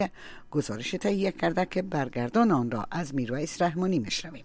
گزارش تهیه کرده که برگردان آن را از میرویس رحمانی میشنویم.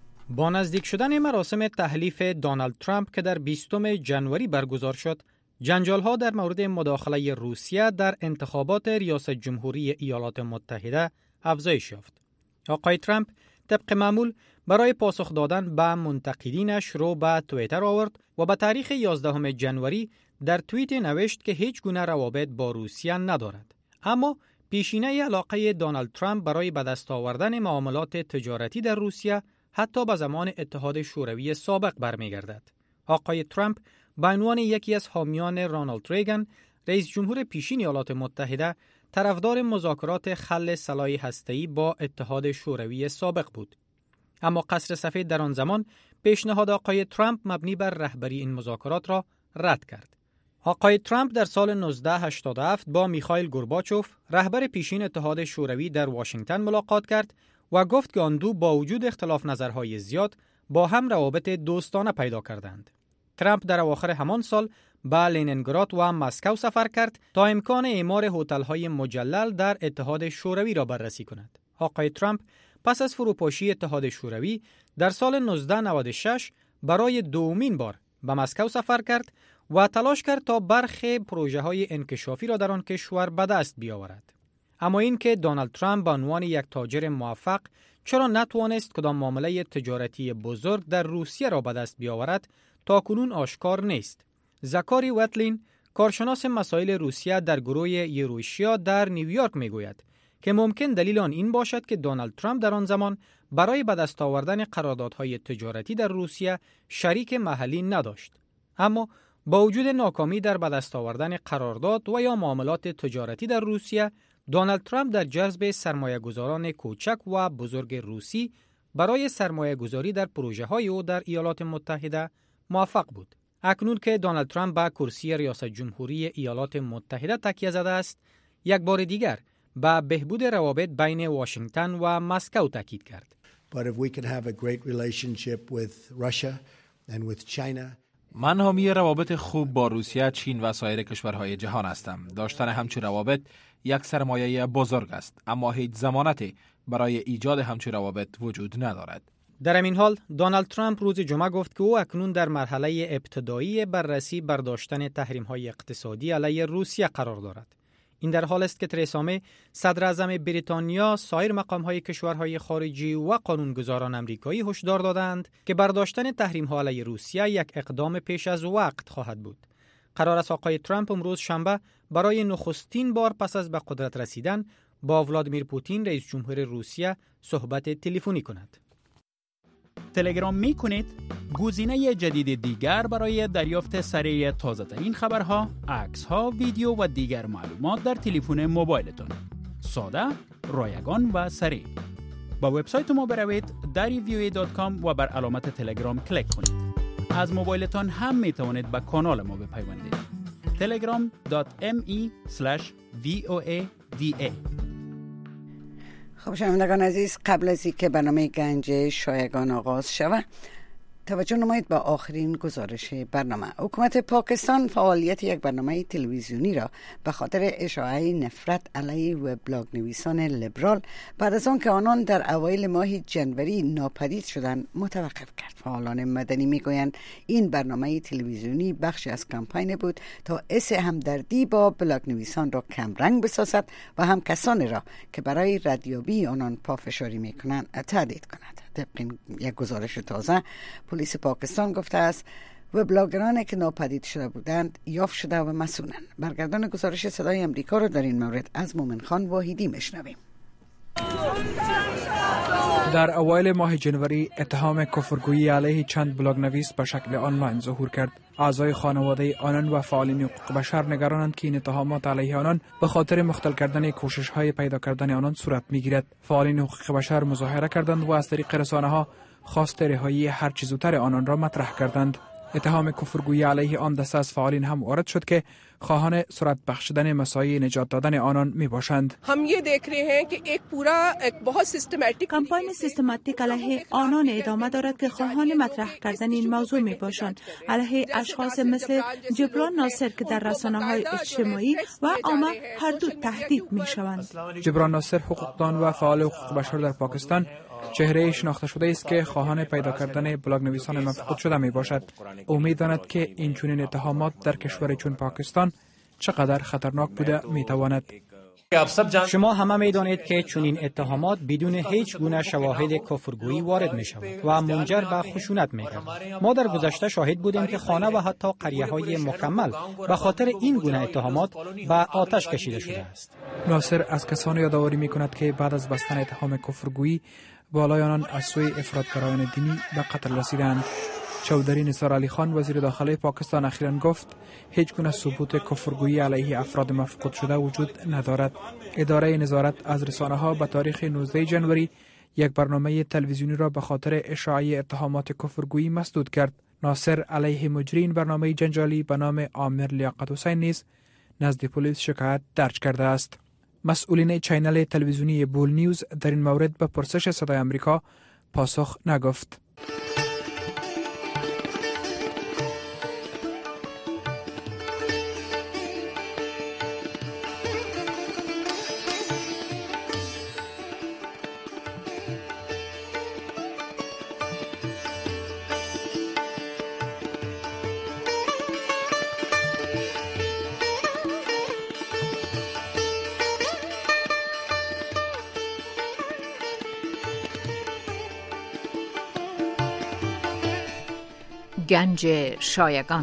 با نزدیک شدن مراسم تحلیف دونالد ترامپ که در 20 ژانویه برگزار شد، جنجال‌ها در مورد مداخله روسیه در انتخابات ریاست جمهوری ایالات متحده افزایش یافت. آقای ترامپ طبق معمول برای پاسخ دادن به منتقدینش رو به توییتر آورد و به تاریخ 11 ژانویه در توییت نوشت که هیچ گونه روابط با روسیه ندارد. اما پیشینه علاقه دونالد ترامپ برای به دست آوردن معاملات تجارتی در روسیه حتی به زمان اتحاد شوروی سابق برمیگردد. آقای ترامپ به عنوان یکی از حامیان رونالد ریگان، رئیس جمهور پیشین ایالات متحده، طرفدار مذاکرات خلع سلاح هسته‌ای با اتحاد شوروی سابق بود. اما قصر سفید در آن زمان پیشنهاد آقای ترامپ مبنی بر رهبری این مذاکرات را رد کرد. آقای ترامپ در سال 1987 با میخائیل گورباچوف، رهبر پیشین اتحاد شوروی، در واشنگتن ملاقات کرد و گفت که آن دو با وجود اختلاف نظرهای زیاد با هم روابط دوستانه پیدا کردند. ترامپ در اواخر همان سال به لنینگراد و مسکو سفر کرد تا امکان اعمار هتل‌های مجلل در اتحاد شوروی را بررسی کند. آقای ترامپ پس از فروپاشی اتحاد شوروی در سال 1996 برای دومین بار به مسکو سفر کرد و تلاش کرد تا برخی پروژه‌های انکشافی را در آن کشور به دست بیاورد. اما این که دونالد ترامپ به عنوان یک تاجر موفق چرا نتوانست کدام معامله تجارتی بزرگ در روسیه را به دست بیاورد تاکنون آشکار نیست. زکاری وتلین، کارشناس مسائل روسیه در گروه یوروشیا در نیویورک میگوید که ممکن دلیل آن این باشد که دونالد ترامپ در آن زمان برای به دست آوردن قراردادهای تجارتی در روسیه شریک محلی نداشت. اما با وجود ناکامی در به دست آوردن قرارداد و یا معاملات تجارتی در روسیه، دونالد ترامپ در جذب سرمایه‌گذاران کوچک و بزرگ روسی برای سرمایه‌گذاری در پروژه‌های او در ایالات متحده موفق بود. اکنون که دونالد ترامپ به کرسی ریاست جمهوری ایالات متحده تکیه زده است، یک بار دیگر به بهبود روابط بین واشنگتن و مسکو تاکید کرد. من حامی روابط خوب با روسیه، چین و سایر کشورهای جهان هستم. داشتن همچون روابط یک سرمایه بزرگ است، اما هیچ ضمانتی برای ایجاد همچون روابط وجود ندارد. در همین حال دونالد ترامپ روز جمعه گفت که او اکنون در مرحله ابتدایی بررسی برداشتن تحریم‌های اقتصادی علیه روسیه قرار دارد. این در حال است که ترزا می، صدر اعظم بریتانیا، سایر مقام‌های کشورهای خارجی و قانونگذاران آمریکایی هشدار دادند که برداشتن تحریم‌ها علیه روسیه یک اقدام پیش از وقت خواهد بود. قرار است آقای ترامپ امروز شنبه برای نخستین بار پس از به قدرت رسیدن با ولادیمیر پوتین، رئیس جمهور روسیه، صحبت تلفنی کند. تلگرام می‌کنید؟ گزینه جدید دیگر برای دریافت سریع تازه‌ترین خبرها، عکس‌ها، ویدیو و دیگر معلومات در تلفن موبایلتان. ساده، رایگان و سریع. با وبسایت ما بروید darivoa.com و بر علامت تلگرام کلیک کنید. از موبایلتان هم می‌توانید به کانال ما بپیوندید. telegram.me/voada. خب شنوندگان عزیز، قبل از اینکه برنامه گنج شایگان آغاز شود، توجه نمایید به آخرین گزارش برنامه. حکومت پاکستان فعالیت یک برنامه تلویزیونی را به خاطر اشاعه نفرت علیه وبلاگ نویسان لیبرال بعد از آن که آنان در اوایل ماه جنوری ناپدید شدند متوقف کرد. فعالان مدنی میگویند این برنامه تلویزیونی بخشی از کمپین بود تا حس همدردی با بلاگ نویسان را کمرنگ بسازد و هم کسانی را که برای ردیابی آنان پافشاری میکنند تهدید کند. طبق یک گزارش تازه، پلیس پاکستان گفته است وبلاگرانی که ناپدید شده بودند یافت شده و مسئولند. برگردان گزارش صدای امریکا را در این مورد از مومن خان واحدی میشنویم. در اوایل ماه جنوری اتهام کفرگویی علیه چند بلاگ نویس به شکل آنلاین ظهور کرد. اعضای خانواده آنان و فعالین حقوق بشر نگرانند که این اتهامات علیه آنان به خاطر مختل کردن کوشش‌های پیدا کردن آنان صورت می‌گیرد. فعالین حقوق بشر مظاهره کردند و از طریق رسانه‌ها خواست رهایی هر چه زودتر آنان را مطرح کردند. اتهام کفرگویی علیه آن دسته از فعالین هم وارد شد که خواهان سرعت بخشیدن مساعی نجات دادن آنان می باشند. हम ये देख रहे हैं कि एक पूरा एक बहुत सिस्टमैटिक کمپاین سیستماتیک علیه آنان ادامه دارد که خواهان مطرح کردن این موضوع می باشند. علیه اشخاص مثل جبران ناصر که در رسانه‌های اجتماعی و عامه هر دو تهدید می شوند. جبران ناصر حقوقدان و فعال حقوق بشر در پاکستان چهره شناخته شده است که خواهان پیدا کردن بلاگ نویسان مفقود شده می باشد. او می داند که این چنین اتهامات در کشور چون پاکستان چقدر خطرناک بوده می تواند. شما همه می دانید که چنین اتهامات بدون هیچ گونه شواهد کفرگویی وارد می شود و منجر به خشونت می گردد. ما در گذشته شاهد بودیم که خانه و حتی قریه های مکمل به خاطر این گونه اتهامات به آتش کشیده شده است. ناصر از کسانی یادآوری می کند که بعد از بستن اتهام کفرگویی بالای آنان از سوی افراطگرایان دینی به قتل رسیدند. چودری نثار علی خان وزیر داخلی پاکستان اخیراً گفت هیچ گونه ثبوت کفرگویی علیه افراد مفقود شده وجود ندارد. اداره نظارت از رسانه‌ها به تاریخ 19 جنوری یک برنامه تلویزیونی را به خاطر اشاعه اتهامات کفرگویی مسدود کرد. ناصر علیه مجری برنامه جنجالی به نام عامر لیاقت حسین نیز نزد پلیس شکایت درج کرده است. مسئولین چینل تلویزیونی بول نیوز در این مورد به پرسش صدای آمریکا پاسخ نگفت. گنج شایگان.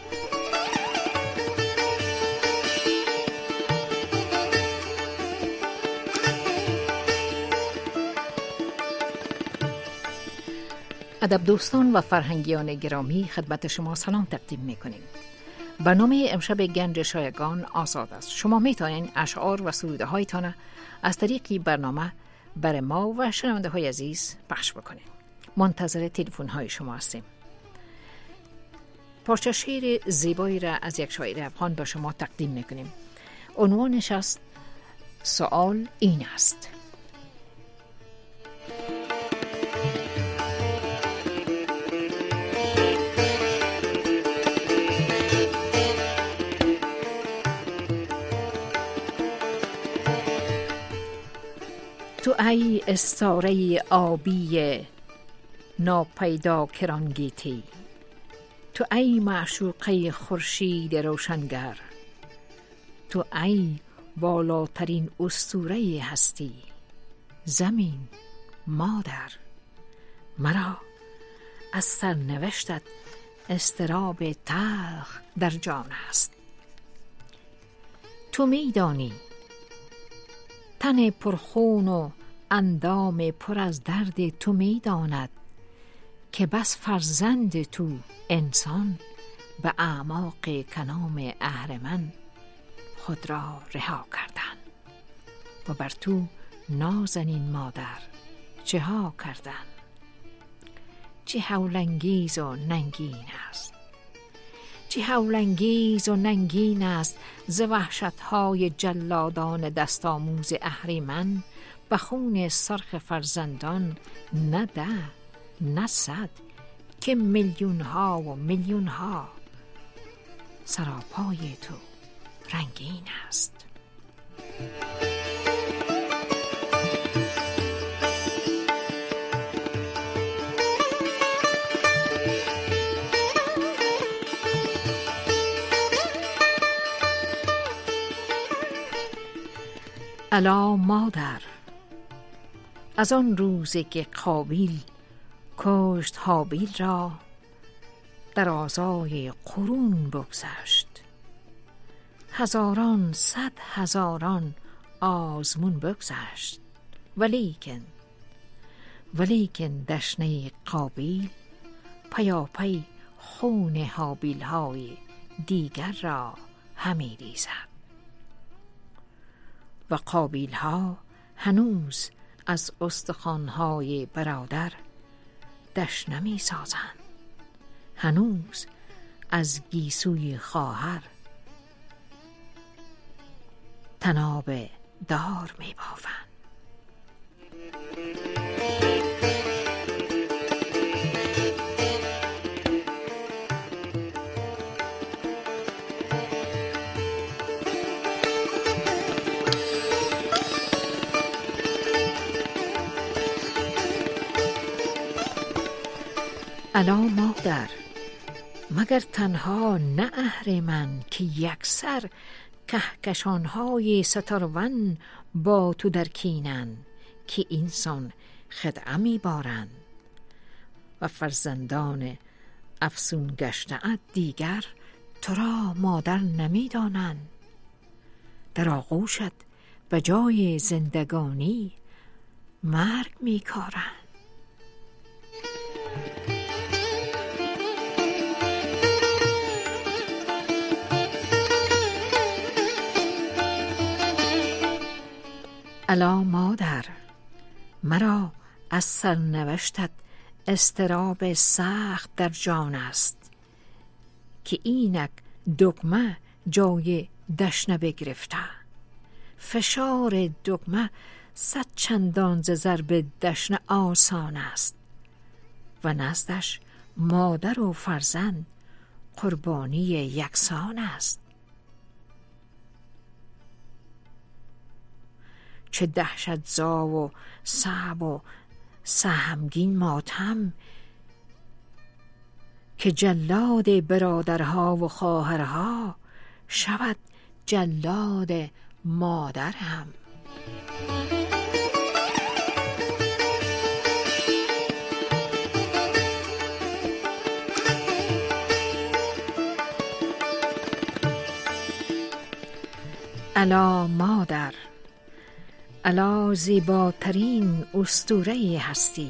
ادب دوستان و فرهنگیان گرامی، خدمت شما سلام تقدیم می‌کنیم. برنامه امشب گنج شایگان آزاد است. شما میتونید اشعار و سروده هایتان از طریق برنامه بر ما و شنونده های عزیز پخش بکنید. منتظر تلفن های شما هستیم. پارچه شعر زیبایی را از یک شاعر افغان به شما تقدیم میکنیم. عنوانش است سوال این است: تو ای استاره آبی ناپیدا کرانگیتی، تو ای معشوقه خورشید روشنگر، تو ای بالاترین اسطوره هستی، زمین مادر. مرا از سرنوشتت اضطراب تلخ در جان است. تو میدانی تن پرخون و اندام پر از درد تو میداند که بس فرزند تو انسان به اعماق کنام اهرمن خود را رها کردند و بر تو نازنین مادر چه ها کردند. چه هولانگیز و ننگین است، چه هولانگیز و ننگین است ز وحشت‌های جلادان دستآموز اهریمن به خون سرخ فرزندان، نه ده نه صد که میلیون ها و میلیون ها سراپای تو رنگین است. الا مادر، از آن روزی که قابیل کشت هابیل را، در آزای قرون بگذشت. هزاران صد هزاران آزمون بگذشت، ولیکن دشنه قابیل پیاپی خون هابیل های دیگر را همی ریزد و قابیل ها هنوز از استخوان‌های برادر دشنه می سازند، هنوز از گیسوی خواهر تناب دار می بافند. الا مادر، مگر تنها نه اهریمن که یکسر کهکشان‌های ستارون با تو در کینن که اینسان خدعه می بارند و فرزندان افسون گشته دیگر تو را مادر نمی دانند. در آغوشت به جای زندگانی مرگ می کارند. الا مادر، مرا از سرنوشتت اضطراب سخت در جان است که اینک دگمه جای دشنه بگرفته. فشار دگمه 100 چندان ز ضرب دشنه آسان است و نزدش مادر و فرزند قربانی یکسان است. چه دهشت زا و صعب و سهمگین ماتم که جلاد برادرها و خواهرها شود جلاد مادر هم. الا مادر، الا زیباترین اسطوره هستی،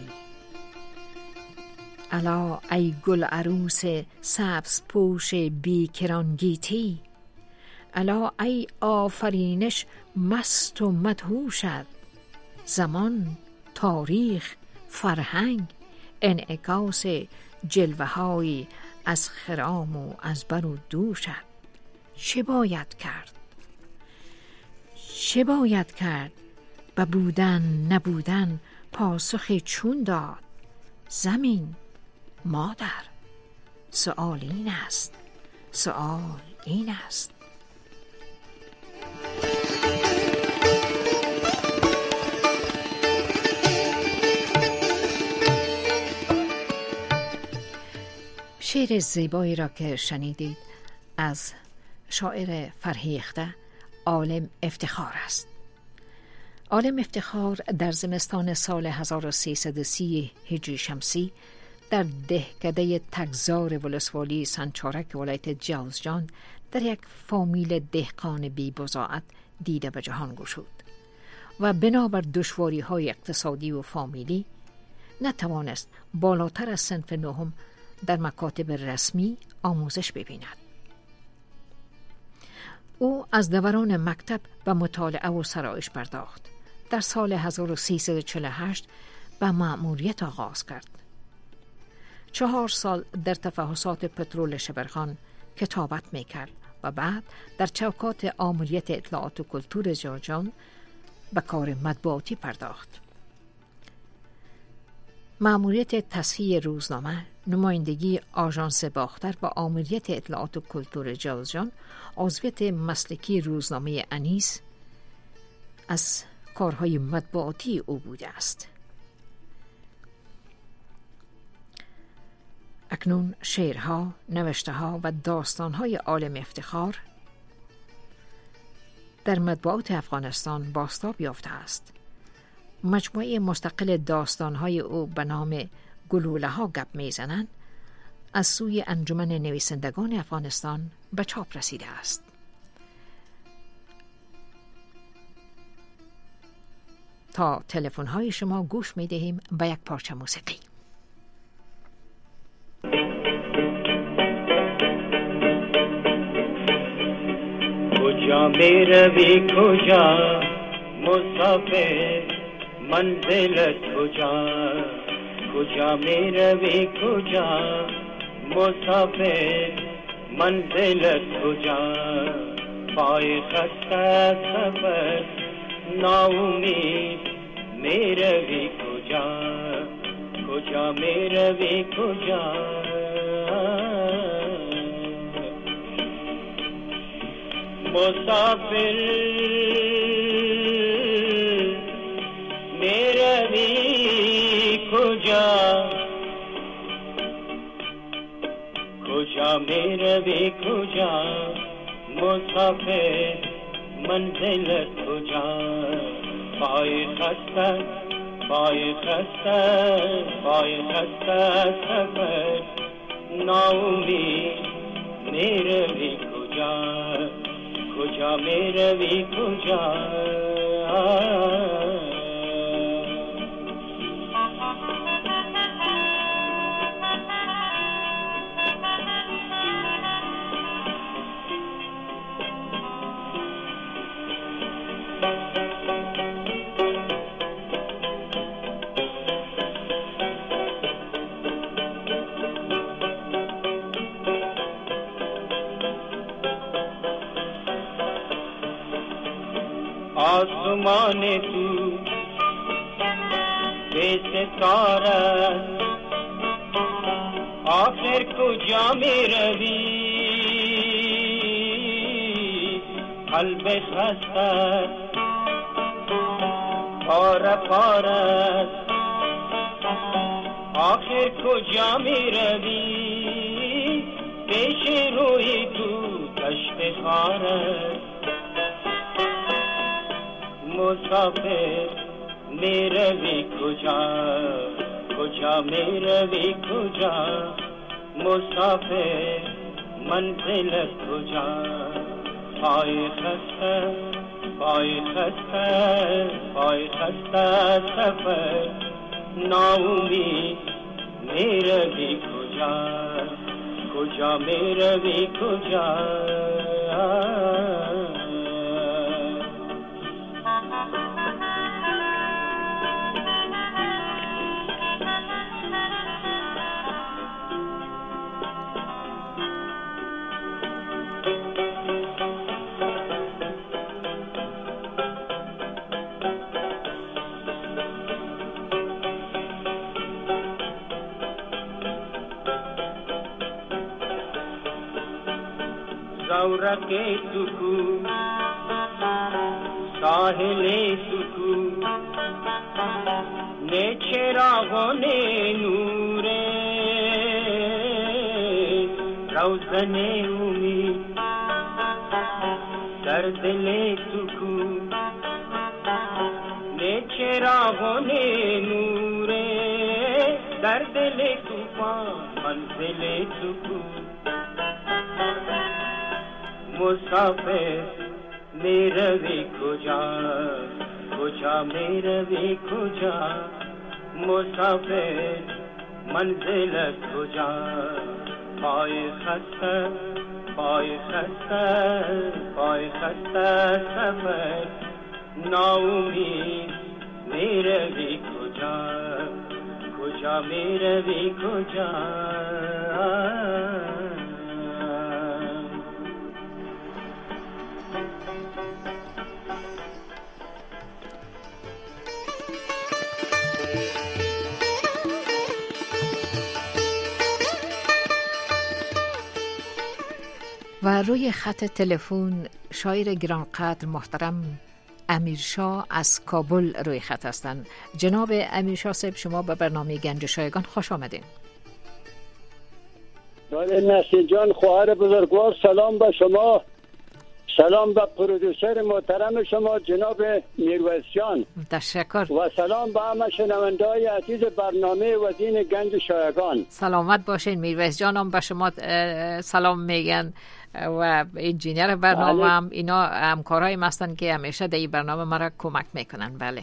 الا ای گل عروس سبز پوش بیکران گیتی، الا ای آفرینش مست و مدهوشت، زمان، تاریخ، فرهنگ، انعکاس جلوه های از خرام و از بر و دوشت. چه باید کرد؟ چه باید کرد؟ به بودن نبودن پاسخ چون داد؟ زمین، مادر، سؤال این است، سؤال این است. شعر زیبایی را که شنیدید از شاعر فرهیخته عالم افتخار است. عالم افتخار در زمستان سال 1330 هجری شمسی در دهکده تگزار ولسوالی سنچارک ولایت جوزجان در یک فامیل دهقان بی بضاعت دیده به جهان گشود و بنابر دشواری‌های اقتصادی و فامیلی نتوانست بالاتر از صنف نهم در مکاتب رسمی آموزش ببیند. او از دوران مکتب به مطالعه و سرایش پرداخت. در سال 1348 به مأموریت آغاز کرد. 4 سال در تفحصات پترول شبرغان کتابت میکرد و بعد در چوکات آمریت اطلاعات و کلتور جوزجان به کار مطبوعاتی پرداخت. مأموریت تصحیح روزنامه، نمایندگی آژانس باختر و آمریت اطلاعات و کلتور جوزجان، عضویت مسلکی روزنامه انیس از کارهای مطبوعاتی او بوده است. اکنون شعرها، نوشته‌ها و داستان‌های عالم افتخار در مطبوعات افغانستان بازتاب یافته است. مجموعه مستقل داستان‌های او به نام گلوله‌ها گپ می‌زنند از سوی انجمن نویسندگان افغانستان به چاپ رسیده است. تا تلفن‌های شما گوش می‌دهیم به یک پارچه موسیقی. کجا میروی کجا مسافر منزلت کجا، کجا میروی کجا مسافر منزلت کجا، پای خسته سفر ناامید میروی کجا کجا میروی کجا مسافر میروی کجا کجا میروی کجا مسافر منزلت کجا پای خسته پای خسته پای خسته سفر ناامید میروی کجا کجا میروی کجا آسمان تو به ستاره آخر کجا می روی قلب خسته پاره پاره آخر کجا می روی پیش روی تو کشف خاره مسافر میروی کجا کجا میروی کجا مسافر منزلت کجا پای خسته پای خسته پای خسته سفر ناامید میروی کجا کجا میروی کجا زورق سکون ساحل سکون نه چراغان نور روزن امید در دل سکون نه چراغان نور در دل طوفان منزل سکون مسافر میروی کجا کجا میروی کجا مسافر منزلت کجا پای خسته پای خسته پای خسته سفر ناامید میروی کجا کجا میروی کجا و روی خط تلفن شاعر گرانقدر محترم امیرشاه از کابل روی خط هستند. جناب امیرشاه صاحب، شما به برنامه گنج شایگان خوش آمدین. نسیم جان خواهر بزرگوار، سلام به شما، سلام به پرودوسر محترم شما جناب میرویس جان، تشکر، و سلام به همه شنونده‌های عزیز برنامه وزین گنج شایگان. سلامت باشین. میرویس جان هم به شما سلام میگن و انجینیر برنامه هم اینا همکارای ما هستن که همیشه در این برنامه مرا کمک میکنن. بله،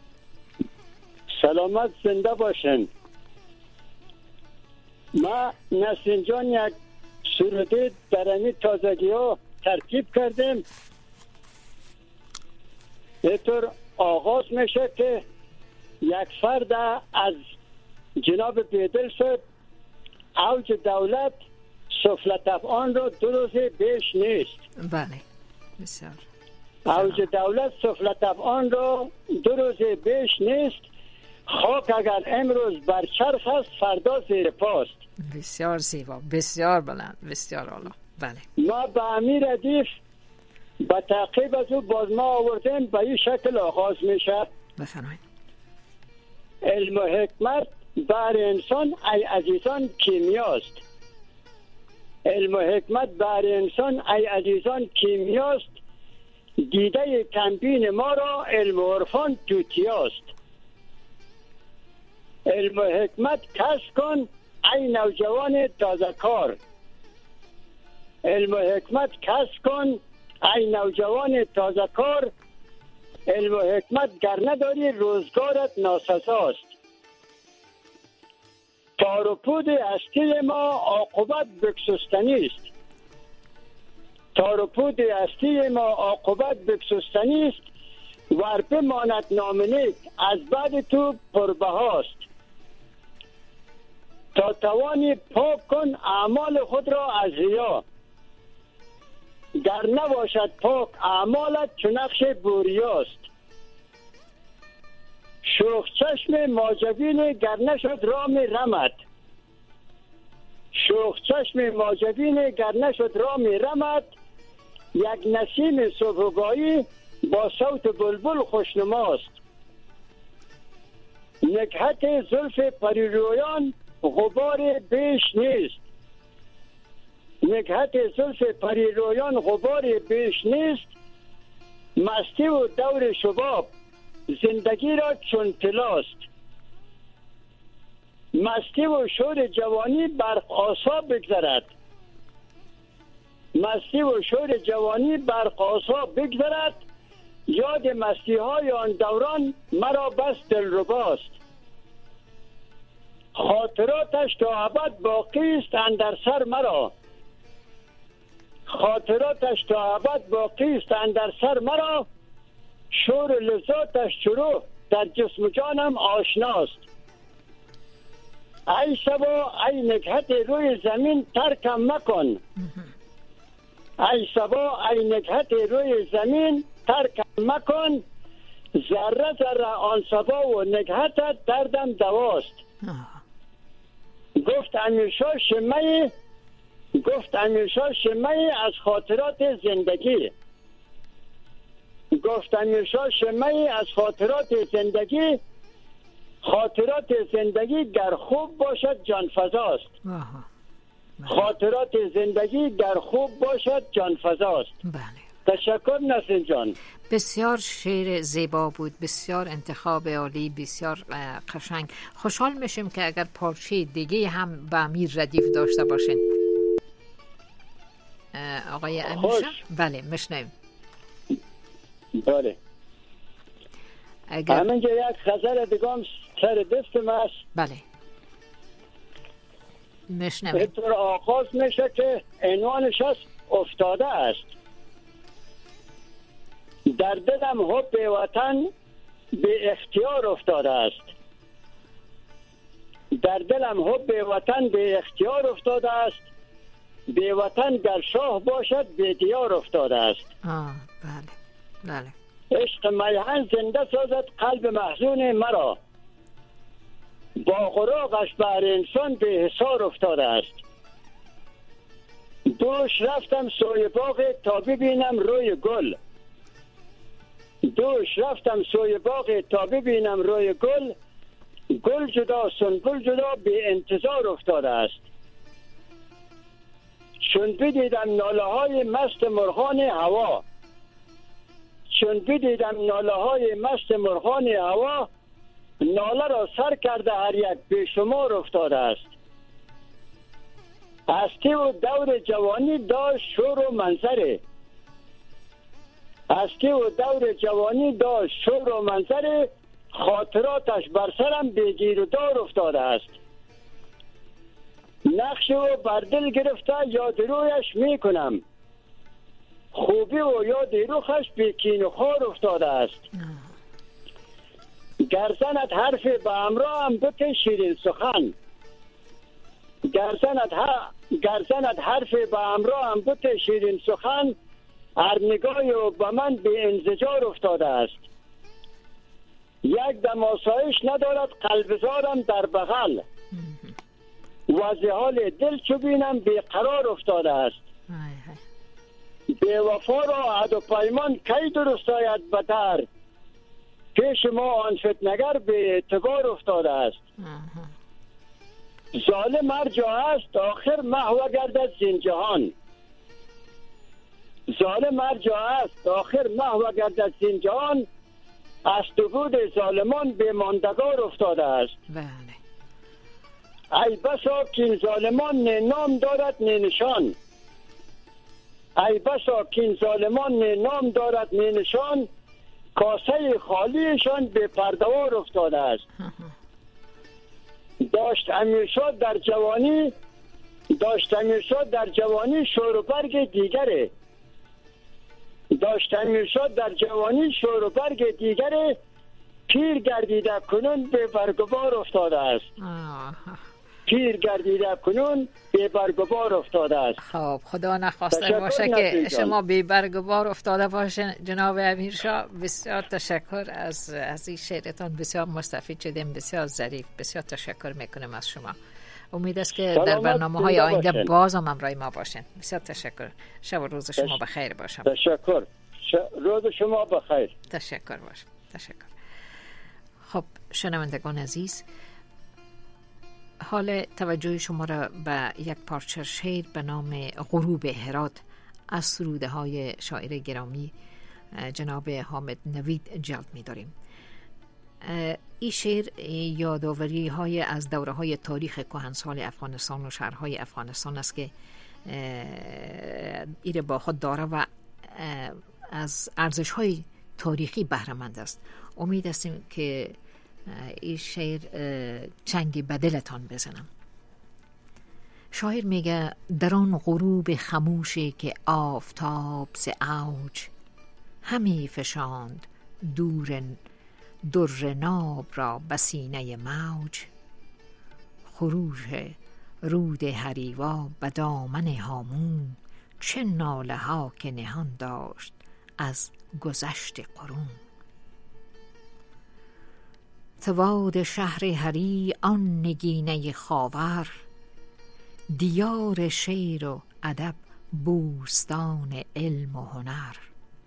سلامت زنده باشین. ما نسیم جان یک سروده در این تازگی ها ترکیب کردیم. اینطور آغاز میشه که یک فرد از جناب بیدل شد، اوج دولت سفلت افعان رو 2 روز بیش نیست. بله. بسیار. اوج دولت سفلت افعان را 2 روز بیش نیست. خاک اگر امروز بر چرخ است فردا زیر پاست. بسیار زیبا، بسیار بلند، بسیار عالی. بله. ما به امیر ردیف به تعقیب از او باز ما آوردیم به این شکل آغاز میشه. بفرمایید. علم و حکمت بر انسان ای عزیزان کیمیاست. علم و حکمت بر انسان ای عزیزان کیمیاست. دیده کمبین ما را علم و عرفان توتیاست. علم و حکمت کسب کن ای نوجوان تازه کار. علم و حکمت کسب کن ای نوجوان تازه کار. علم و حکمت گر نداری روزگارت ناسزاست. تار و پود هستی ما عاقبت بگسستنی است. تار و پود هستی ما عاقبت بگسستنی است. ور بماند نامنیک از بعد تو پربهاست. تا توانی پاک کن اعمال خود را از ریا. گر نباشد پاک اعمالت چو نقش بوریاست. شوخ چشم ماجبین گر نشد رام رمت. شوخ چشم ماجبین گر نشد رام رمت. یک نسیم صبحگاهی با صوت بلبل خوشنماست. نکهت زلف پریرویان غبار بیش نیست. نکهت زلف پریرویان غبار بیش نیست. مستی و دور شباب زندگی را چون طلاست. مستی و شور جوانی برق آسا بگذرد. مستی و شور جوانی برق آسا بگذرد. یاد مستی های آن دوران مرا بس دلرباست. خاطراتش تا ابد باقی است اندر سر مرا. خاطراتش تا ابد باقی است اندر سر مرا. شور لذاتش چرو در جسم جانم آشناست. ای صبا ای نکهت روی زمین ترکم مکن. ای صبا ای نکهت روی زمین ترکم مکن. ذره ذره آن صبا و نکهتت دردم دواست. گفت امیرشاه شمعی، گفت امیرشاه شمعی از خاطرات زندگی. گفت امیرشاه شمعی از خاطرات زندگی. خاطرات زندگی گر خوب باشد جان فزاست. خاطرات زندگی گر خوب باشد جان فزاست. بله. تشکر نسرین جان. بسیار شعر زیبا بود، بسیار انتخاب عالی، بسیار قشنگ. خوشحال میشیم که اگر پارچه دیگه هم به امیر ردیف داشته باشین. آقای امیرشاه؟ بله میشنویم. بله. همینجا یک خزر دیگم سر دستم است. بله میشنویم. به طور آغاز میشه که عنوانش است افتاده است. در دلم حب وطن به اختیار افتاده است. در دلم حب وطن به اختیار افتاده است. به وطن در شاه باشد به دیار افتاده است. بله بله. عشق میهن زنده سازد قلب محزون مرا. با غراقش بر انسان به حصار افتاده است. دوش رفتم سوی باغ تا ببینم روی گل. دوش رفتم سوی باغ تا ببینم روی گل. گل جدا سنبل جدا به انتظار افتاده است. چون بدیدم ناله های مست مرغان هوا. چون بدیدم ناله های مست مرغان هوا. ناله را سر کرده هر یک به شمار افتاده است. هستی و دور جوانی داشت شور و منظره. هستی و دور جوانی داشت شور و منظره. خاطراتش بر سرم به گیر و دار افتاده است. نقش و بر دل گرفته یاد رویش می کنم. خوبی و یاد روخش به کین و خار افتاده است. گرزنت حرف به همراه هم بته شیرین سخن. گرزنت حرف به همراه هم بته شیرین سخن. هر نگاهی او به من به انزجار افتاده است. یک دم آسایش ندارد قلبزارم در بغل، وضع حال دل چو بینم بیقرار افتاده است. بی وفا را عهد و پیمان کی درست آید بتر، پیش ما آن فتنگر به اعتبار افتاده است. ظالم هر جا است آخر محو گردد زین جهان، ظالم هر جا است آخر محو گردد زین جهان، از بود ظالمان به ماندگار افتاده است. ای بسا که این ظالمان نه نام دارد نه نشان، ای بسا که این ظالمان نه نام دارد نه نشان، کاسه خالیشان به پردوار افتاده است. داشت امیرشاد در جوانی شور و برگ دیگره، داشت امیرشاد در جوانی شور و برگ دیگره، پیر گردیده کنون به برگبار افتاده است. پیر گردیده کنون به برگبار افتاده است. خب خدا نخواسته باشه که شما به برگبار افتاده باشین جناب امیرشاه. بسیار تشکر از این شعرتان، بسیار مستفید شدیم، بسیار ظریف. بسیار تشکر میکنم از شما. امید است که در برنامه‌های آینده باز هم همراه ما باشین. بسیار تشکر. شب و روز شما بخیر باشم. تشکر. روز شما بخیر. تشکر باشه. تشکر. خب شنوندگان عزیز، حال توجه شما را به یک پارچه شعر به نام غروب هرات از سروده های شاعر گرامی جناب حامد نوید جلب می داریم. این شعر یادآوری های از دوره های تاریخ کهنسال افغانستان و شهرهای افغانستان است که ایره با خود داره و از ارزش های تاریخی بهره مند است. امید هستیم که این شعر چنگی به دلتان بزنم. شاعر میگه در آن غروب خموشی که آفتاب ز اوج، همی فشاند در ناب را به سینه موج، خروش رود هریوا به دامن هامون، چه ناله ها که نهان داشت از گذشت قرون. تواد شهر هری آن نگینه خاور، دیار شعر و ادب بوستان علم و هنر.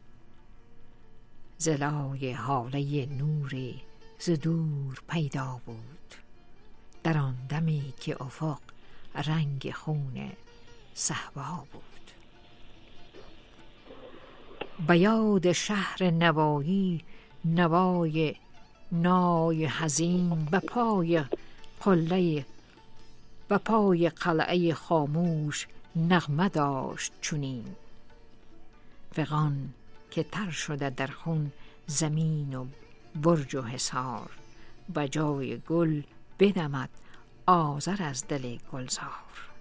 زلای حاله نوری ز دور پیدا بود، در آن دمی که افق رنگ خون صهبا بود. به یاد شهر نوایی نوای نای حزین، به پای قلعه خاموش نغمه داشت چنین. فغان که تر شده در خون زمین و برج و حصار، به جای گل بدمد آذر از دل گلزار.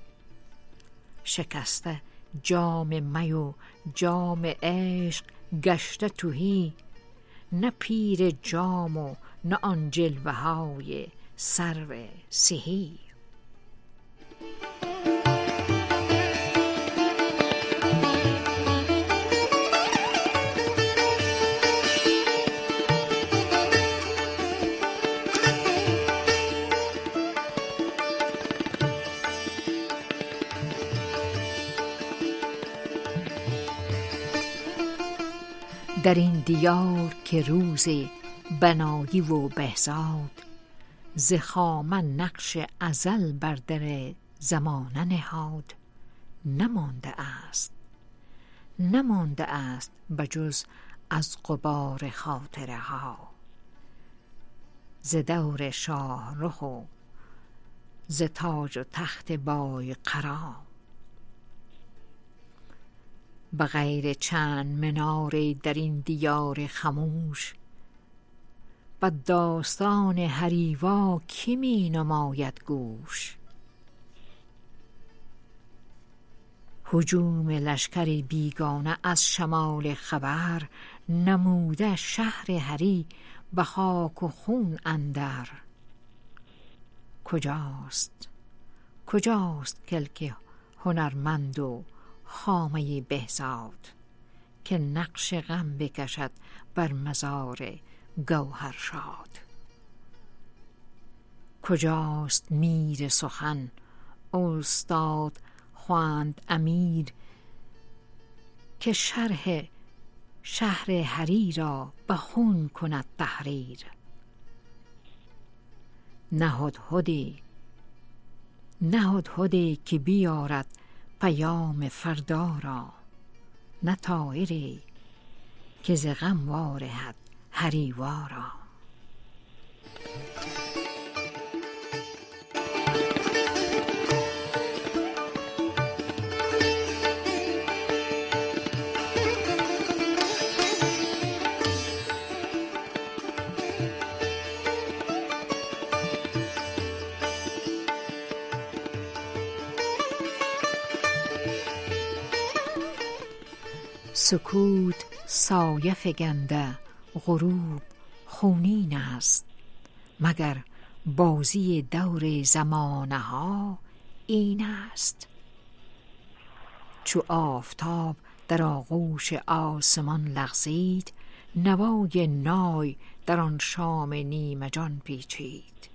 شکسته جام می و جام عشق گشته تهی، نه پیر جام و نه آن جلوه های سرو سهی. در این دیار که روز بنایی و بهزاد، ز خامه نقش ازل بر در زمانه نهاد. نمانده است بجز از غبار خاطره ها، ز دور شاه رخ و ز تاج و تخت بای قرا. بغیر چند مناری در این دیار خموش، به داستان هریوا کی می نماید گوش. هجوم لشکر بیگانه از شمال خبر، نموده شهر هری به خاک و خون اندر. کجاست کلک هنرمند و خامه بهزاد، که نقش غم بکشد بر مزار گوهر شاد. کجاست میر سخن استاد خواند امیر، که شرح شهر هری را به خون کند تحریر. نه هدهدی که بیارد پیام فردا را، نه طایری که ز غم وارهد هریوارا. سکوت سایه فگنده غروب خونین است، مگر بازی دور زمانه ها این است. چو آفتاب در آغوش آسمان لغزید، نوای نای در آن شام نیمه جان پیچید.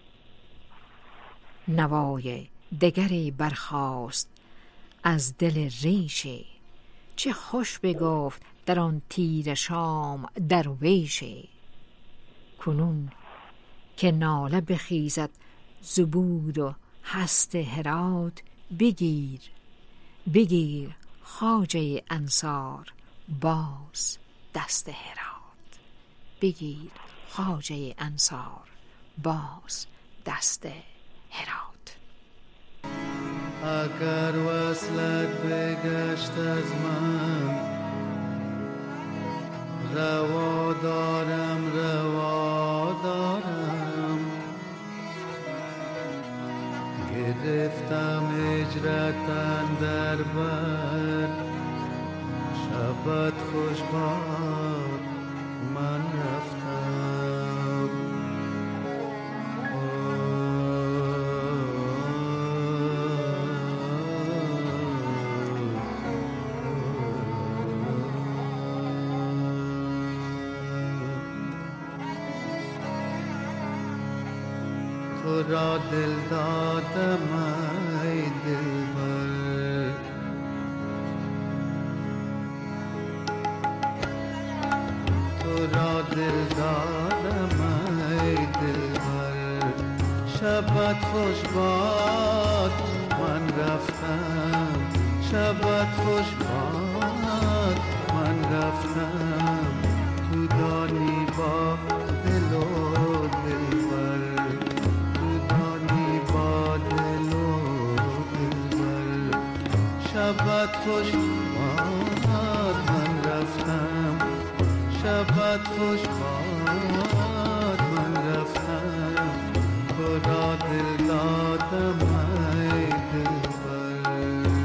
نوای دگری برخاست از دل ریشه، چه خوش بگفت در آن تیر شام درویشه. کنون که ناله بخیزد زبود و هست هرات، بگیر خواجه انصار باز دست هرات. بگیر خواجه انصار باز دست هرات. اگر وصلت بگشت از من، روا دارم گرفتم هجرت اندر بر، شبت خوش باد من رفتم. تو را دل دادم ای دلبر، تو را دل دادم ای دلبر. شبت خوش باد من رفتم، شبت خوش باد من رفتم. تو دانی با دل و دلبر، شبت خوش باد من رفتم، شبت خوش باد من رفتم. تو را دل دادم ای دلبر.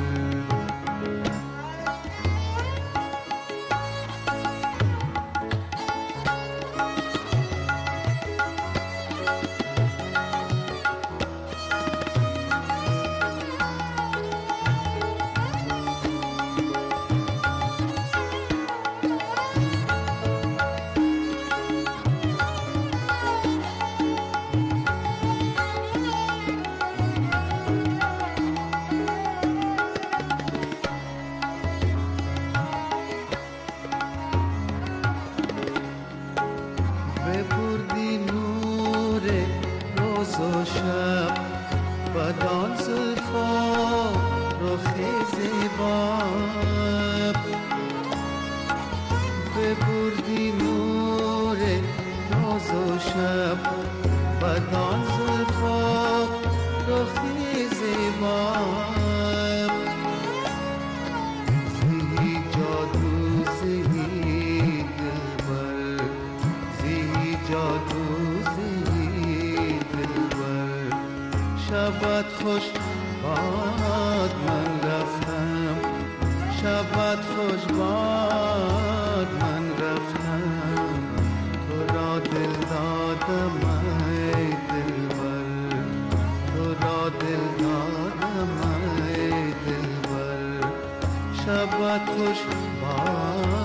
ببردی نور روز و شب، بدان زلفا رخ زیبا. ببردی نور روز و شب، بدان زلفا رخ زیبا. زهی جادو زهی دلبر، زهی جادو زهی دلبر. شبت خوش باد من رفتم، شبت خوش باد من رفتم. تو را دل دادم ای دلبر، تو را دل دادم ای دلبر. شبت خوش باد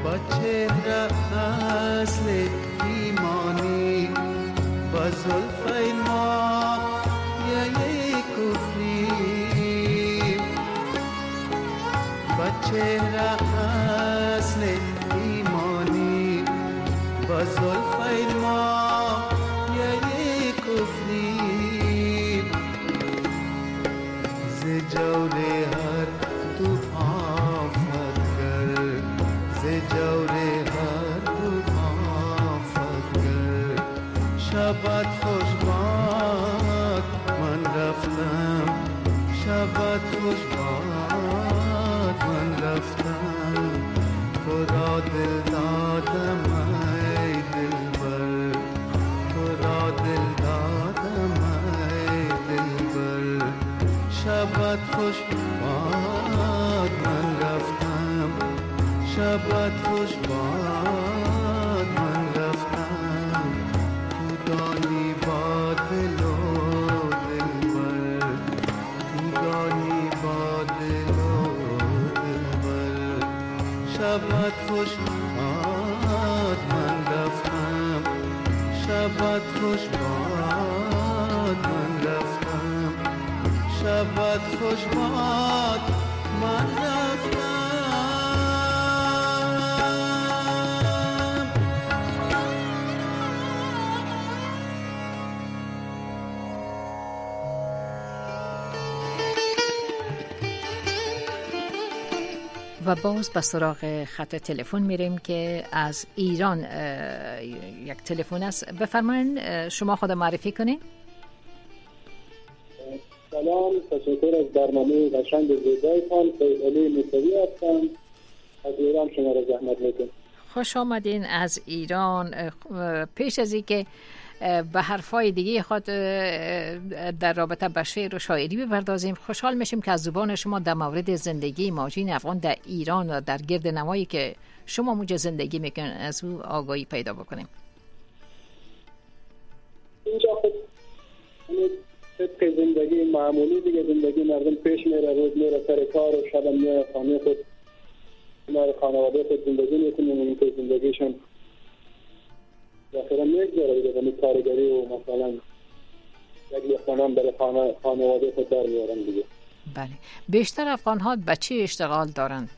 با چهره اصل ایمانی با زلفای ما یه کفری با چهره اصل ایمانی با زلفای ما یه کفری ز جوره هر تو آفت کرد ز جوره هر تو آفت کرد شبت خوش باد من رفتم شبت خوش باد من رفتم تو را دل دادم ای دلبر تو را دل دادم ای دلبر شبت خوش باد من رفتم شبت خوش باد من رفتم تو دانی با دل و دلبر تو دانی با دل و دلبر شبت خوش باد من رفتم شبت خوش باد من رفتم شبت خوش باد من رفتم و باز به سراغ خط تلفن میریم که از ایران یک تلفن است. بفرمایید شما خود معرفی کنید. سلام، تشکر از برنامه قشنگ زیبایتان. علی موسوی هستم از ایران، شما را زحمت میکنم. خوش آمدین از ایران. پیش از اینکه به حرفای دیگه خود در رابطه با شعر و شاعری بپردازیم، خوشحال میشیم که از زبان شما در مورد زندگی ماجین افغان در ایران و در گرد نمایی که شما موجه زندگی میکنین از او آگاهی پیدا بکنیم. اینجا خود طبق زندگی معمولی دیگه، زندگی مردم پیش میره، روز میره سر کار و شب میره خانه خود، کنار خانواده خود زندگی میکنه. این که زندگیشون داخلا میگذاره دیگه، یعنی کارگری و مثلا یک خانم برای خانواده خود در میارن دیگه. بله. بیشتر افغان ها به چه اشتغال دارن؟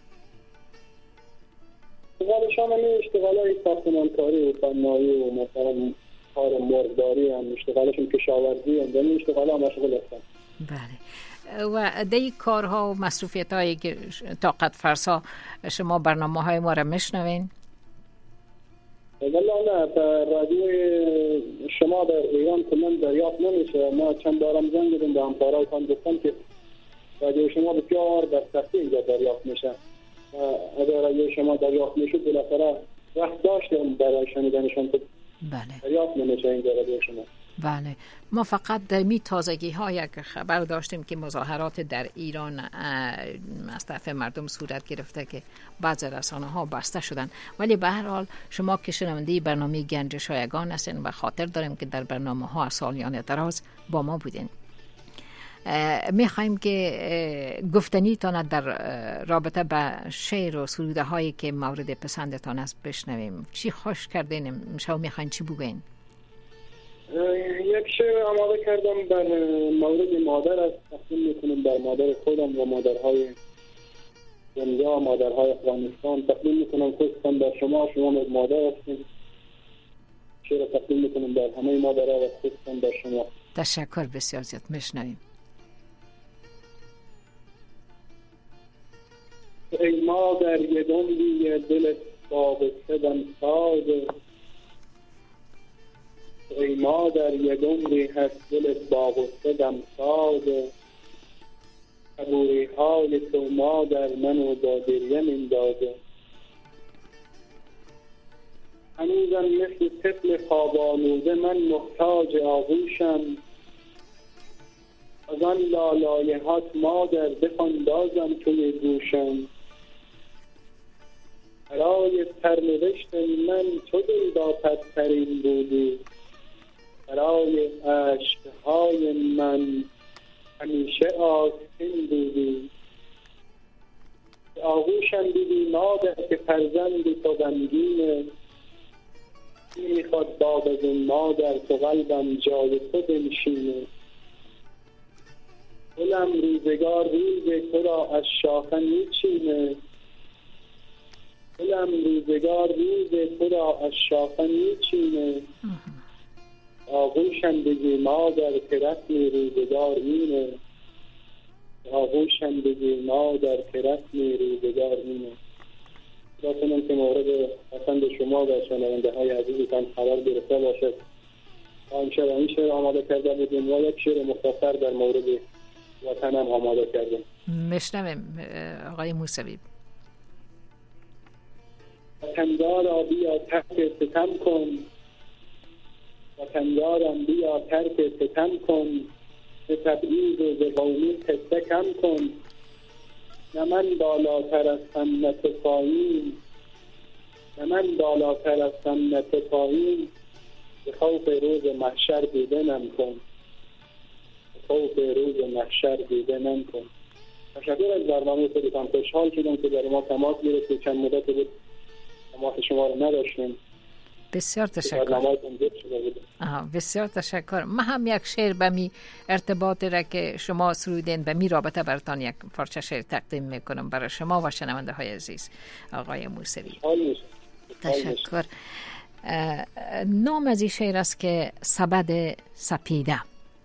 اشتغالشان همین اشتغالای ساختمانکاری و فنایی و مثلا کار مرغداری هم، اشتغالشون کشاورزی هم، یعنی اشتغال هم مشغول هستن. بله. و دی کارها و مصروفیت هایی که طاقت فرسا شما برنامه های ما را میشنوین؟ والله نه، در رادیو شما در ایران کلا دریافت نمیشه. ما چند بارم زنگ زدیم به همکارایتان، گفتم که رادیو شما بسیار در سختی اینجا دریافت میشه. اگر رادیو شما دریافت میشه بالاخره وقت داشتیم برای شنیدنشان. بله. دریافت نمیشه اینجا رادیو شما. بله. ما فقط در می تازگی ها یک خبر داشتیم که مظاهرات در ایران از طرف مردم صورت گرفته که بعضی رسانه ها بسته شدن، ولی به هر حال شما که شنونده برنامه گنج شایگان هستین و خاطر داریم که در برنامه ها سالیان دراز با ما بودین. میخوایم که گفتنی تان در رابطه با شعر و سروده هایی که مورد پسندتان است بشنویم. چی خوش کردین؟ شما میخواین چی بگوین؟ یک شعر آماده کردم در مورد مادر است، تقدیم میکنم بر مادر خودم و مادرهای دنیا، مادرهای افغانستان. تقدیم میکنم خصوصا بر شما مادر هستید. شعر تقدیم میکنم بر همه مادرها و خصوصا بر شما. تشکر بسیار زیاد. میشنویم. ای مادر یه دنبی دلت بابسته دم سازه، ای مادر یه دنبی هست دلت بابسته دم سازه، صبوری های تو مادر منو با گریه میندازه. هنوزم مثل طفل خوابالوده من محتاج آغوشم، از آن لالایه هات مادر بخندازم توی گوشم. برای سرنوشت من تو دلداترترین بودی، برای عشقهای من همیشه آستین بودی. آغوشم دیدی مادر که فرزند تو غمگینه، میخواد بعد از این مادر تو قلبم جای تو بنشینه. گلم روزگار روز تو را از شاخه میچینه، گلم روزگار روز تو را از شاخه میچینه. آغوشم بگی مادر که رسم روزگار مینه، آغوشم بگی مادر که رسم روزگار مینه. بکنم که مورد پسند شما و شنونده های عزیزتان خبر گرفته باشد. امشب این شعر آماده کرده بودیم و یک شعر مختصر در مورد وطنم آماده کردیم. مشنویم آقای موسوی. وطندارا بیا ترک ستم کن، وطندارم بیا ترک ستم کن، به تبعیض و به قومی قصه کم کن. نه من بالاتر از سنت پایین، نه من بالاتر از سنت پایین، به خوف روز محشر دیدنم کن، به خوف روز محشر دیدنم کن. تشکر از برنامه خودتان. خوشحال شدم که در ما تماس گرفتید. چند مدت بود تماس شما رو نداشتیم. بسیار تشکر. بسیار تشکر. من هم یک شعر به می ارتباط را که شما سرودین به می رابطه براتان یک پارچه شعر تقدیم میکنم برای شما و شنونده های عزیز. آقای موسوی تشکر. نام از این شعر است که سبد سپیده.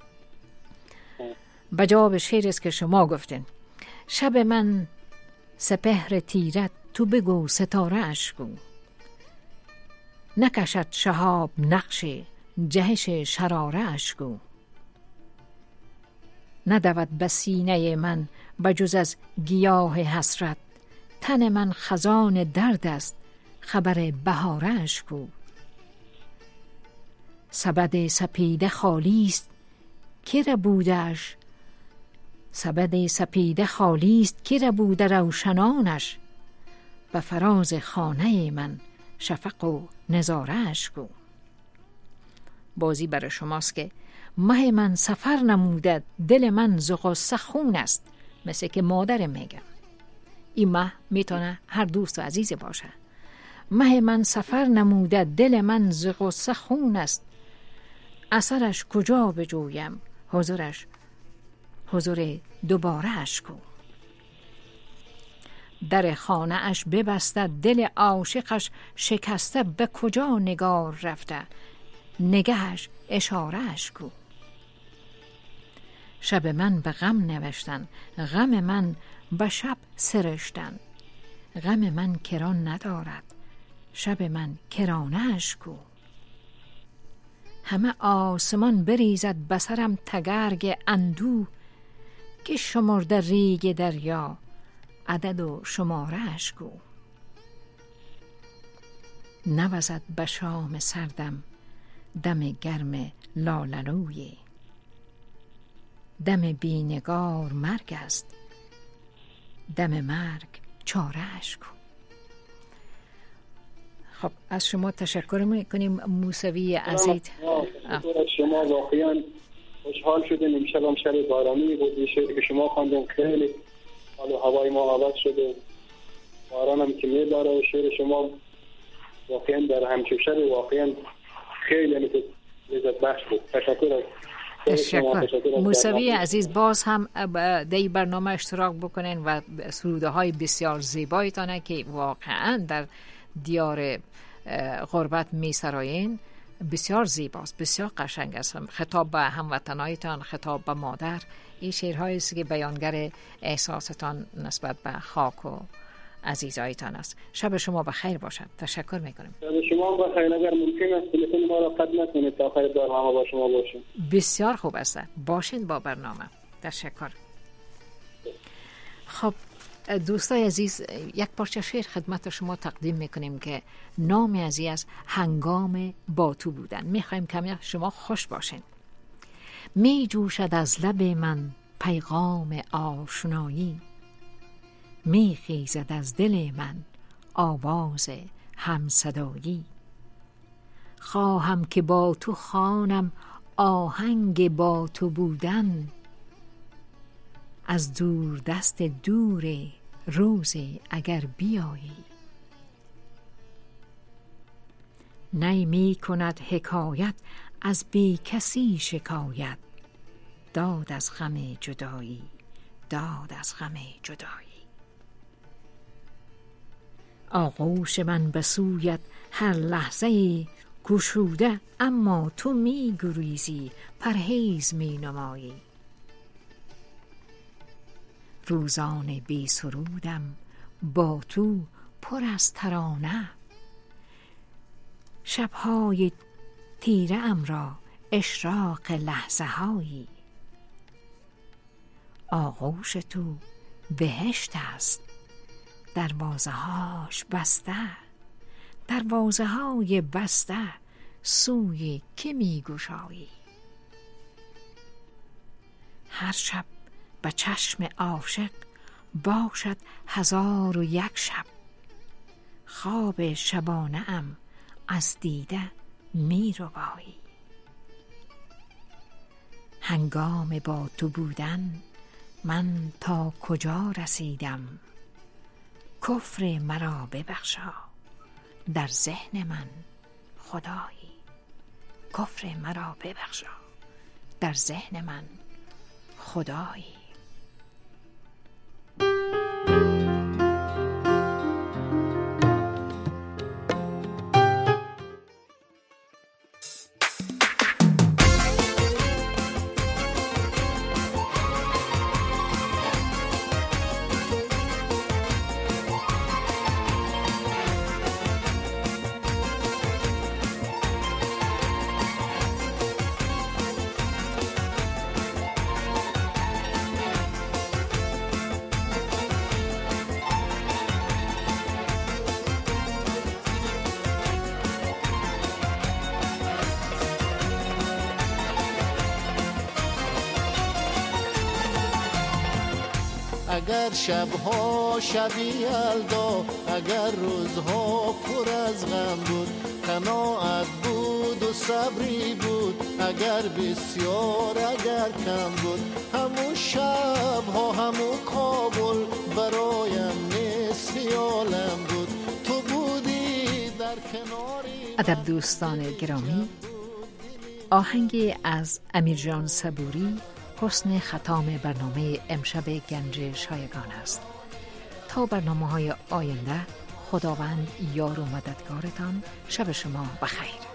به جواب شعر است که شما گفتین. شب من سپهر تیرت تو بگو ستاره اش گو، نکشد شهاب نقش جهش شراره اش گو. ندود به سینه من بجز از گیاه حسرت، تن من خزان درد است خبر بهاره اش گو. سبد سپیده خالی است که ربودش، سبد سپیده خالی است که ربوده روشنانش، به فراز خانه من شفق و نظاره اش گو. بازی برای شماست که مه من سفر نموده دل من ز غصه خون است، مثل که مادر میگم. این مه میتونه هر دوست و عزیز باشه. مه من سفر نموده دل من ز غصه خون است، اثرش کجا بجویم حضورش حضور دوباره اش گو. در خانه اش ببسته دل عاشقش شکسته، به کجا نگار رفته نگهش اشاره اش گو. شب من به غم نوشتن، غم من به شب سرشتن، غم من کران ندارد شب من کرانه اش گو. همه آسمان بریزد بسرم تگرگ اندوه، که شمرده ریگ دریا عدد و شماره اش گو. نوزد به شام سردم دم گرم لاللوی، دم بینگار مرگ است دم مرگ چاره اش گو. خب از شما تشکر میکنیم موسوی عزیز. شما واقعا خوشحال شدیم. امشب هم شب بارانی بود. این شعری که شما خواندین خیلی حال و هوای ما عوض شده، باران هم که میباره و شعر شما واقعا در همچه شب واقعا خیلی لذت بخش بود. تشکر. موسوی عزیز باز هم در این برنامه اشتراک بکنین و سروده های بسیار زیبایتانه که واقعا در دیار غربت می سرایین بسیار زیباست، بسیار قشنگ است. خطاب به هموطنایتان، خطاب به مادر، این شعرهایی است که بیانگر احساستان نسبت به خاک و عزیزایتان است. شب شما بخیر باشد. تشکر میکنم. شب شما بخیر. اگر ممکن است تلفن ما را قطع نکنید تا آخر برنامه با شما باشیم. بسیار خوب است. باشین با برنامه. تشکر. خب دوستای عزیز، یک پارچه شعر خدمت شما تقدیم میکنیم که نام ازی از هنگام با تو بودن. میخوایم کمی شما خوش باشین. می جوشد از لب من پیغام آشنایی، می خیزد از دل من آواز همصدایی. خواهم که با تو خوانم آهنگ با تو بودن، از دور دست دور روزی اگر بیایی. نی می کند حکایت از بی کسی شکایت، داد از غم جدایی، داد از غم جدایی. آغوش من به سویت هر لحظه گشوده، اما تو می گریزی پرهیز می نمایی. روزان بی سرودم با تو پر از ترانه، شبهای تیره ام را اشراق لحظه هایی. آغوش تو بهشت است، دروازه هاش بسته، دروازه های بسته سوی که می گشایی. هر شب به چشم عاشق باشد 1001 شب، خواب شبانه ام از دیده می ربایی. هنگام با تو بودن من تا کجا رسیدم، کفر مرا ببخشا در ذهن من خدایی. کفر مرا ببخشا در ذهن من خدایی. اگر شبها شبی یلدا، اگر روزها پر از غم بود، قناعت بود و صبری بود، اگر بسیار اگر کم بود، همون شبها همون کابل برایم نصف عالم بود. تو بودی در کناری. ادب دوستان گرامی، آهنگی از امیرجان صبوری حسن ختام برنامه امشب گنج شایگان است. تا برنامه‌های آینده، خداوند یار و مددگارتان. شب شما بخیر.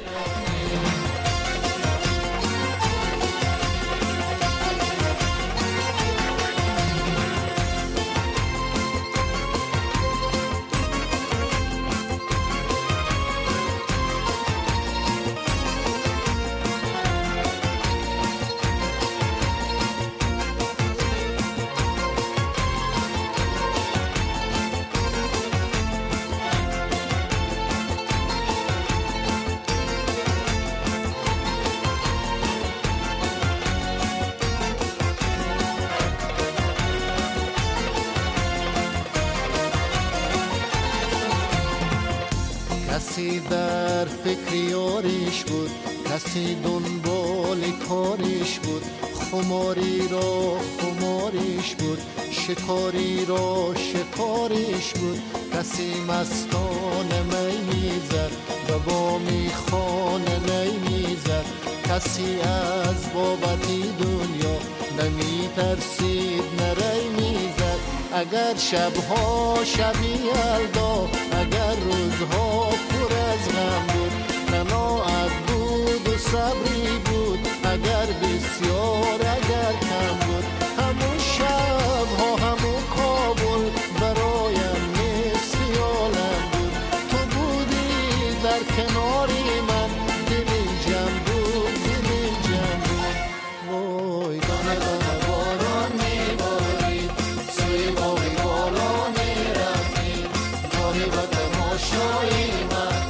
کسی در فکر یاریش بود، کسی دنبال کاریش بود، خماری را خماریش بود، شکاری را شکاریش بود. کسی مستانه می میزد و با میخانه نی میزد، کسی از بابتی دنیا نمی ترسید نری میزد. اگر شبها شبی یلدا، اگر روزها پر از غم بود، قناعت بود و صبری بود، اگر بسیار اگر کم بود، همون شبها همون کابل برایم نصف عالم بود. تو بودی در کناری من،